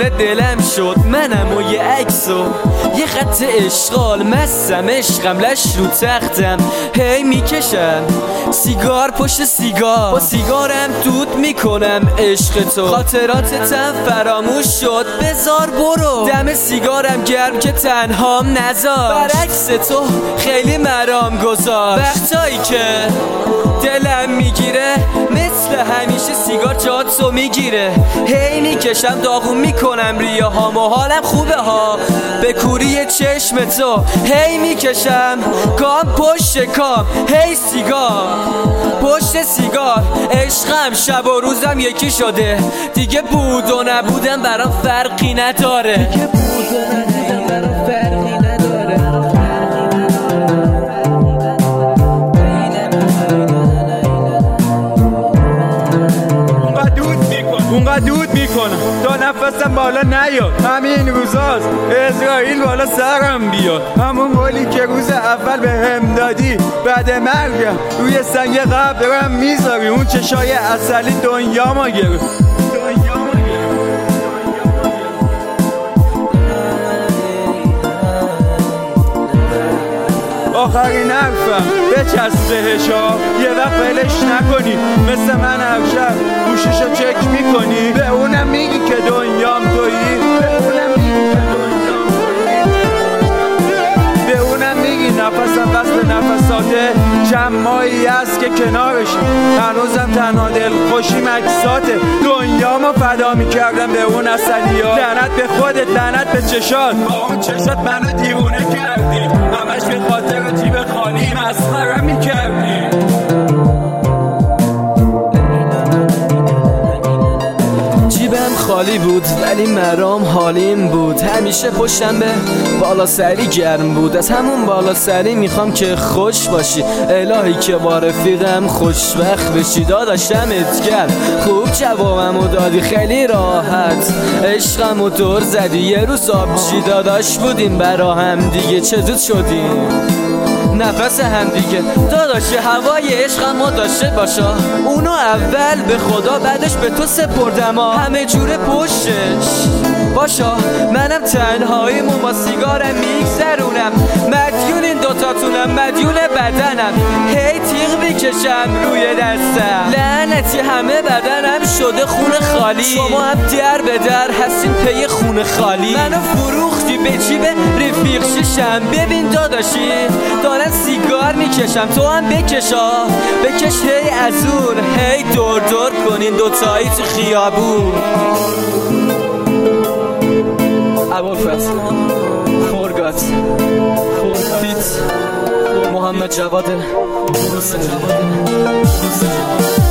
مال دلم شد منم و یه عکسو یه خط اشغال مستم عشقم لش رو تختم هی میکشم سیگار پشت سیگار با سیگارم دود میکنم عشق تو خاطراتتم فراموش شد بذار برو دم سیگارم گرم که تنهام نذار برعکس تو خیلی مرام گذار وقتایی که دلم میگیره مثل همیشه سیگار جاتو میگیره هی میکشم داغون میکنم ریاهام و حالم خوبه ها به کوری چشم تو هی میکشم کام پشت کام هی سیگار پشت سیگار عشقم شب و روزم یکی شده دیگه بود و نبودم برام فرقی نداره دیگه بود و نبودم برام فرقی نداره اونقدر دود میکنم تا نفسم بالا نیاد همین روزاست اسرائیل بالا سرم بیاد همون مولی که روز اول به هم دادی بعد مرگم روی سنگ قبرم میذاری اون چشای اصلی دنیا ما گرفت آخرین حرفم بچسب بهشا یه وقت فلش نکنی مثل من هر شب گوشیشو چک میکنی به اونم میگی که دنیام تویی به اونم میگی نفسم وصل نفساته چند ماهی هست که کنارشی هنوزم تنها دل خوشی مکساته دنیامو فدا میکردم به اون اصلی ها لعنت به خودت لعنت به چشات با اون چشات منو دیوونه کردی همش به خاطر جیب خالی مسخرم میکردی جیبم خالی بود ولی مرام حالیم بود همیشه پشتم به بالا سری گرم بود از همون بالا سری میخوام که خوش باشی الهی که با رفیقم خوشبخت بشی داداشم اتگر خوب جوابمو دادی خیلی راحت عشقمو دور زدی یه روز آبجی داداش بودیم برا هم دیگه چه زود شدیم نفس هم دیگه داداش هوای عشقمو داشته باشا اونو اول به خدا بعدش به تو سپردم همه جوره پشتش باشا منم تنهاییمو با سیگارم میگذرونم مدیون این دوتاتونم مدیون بدنم هی تیغ میکشم روی دستم لعنتی همه بدنم شده خون خالی شما هم در به در هستین پی خون خالی منو فروختی به جیب رفیق ششم ببین داداشی دارن سیگار میکشم تو هم بکشا بکش هی از اون هی دور دور کنین دوتایی تو خیابون ابوالفضل فورگات فیت محمد جواد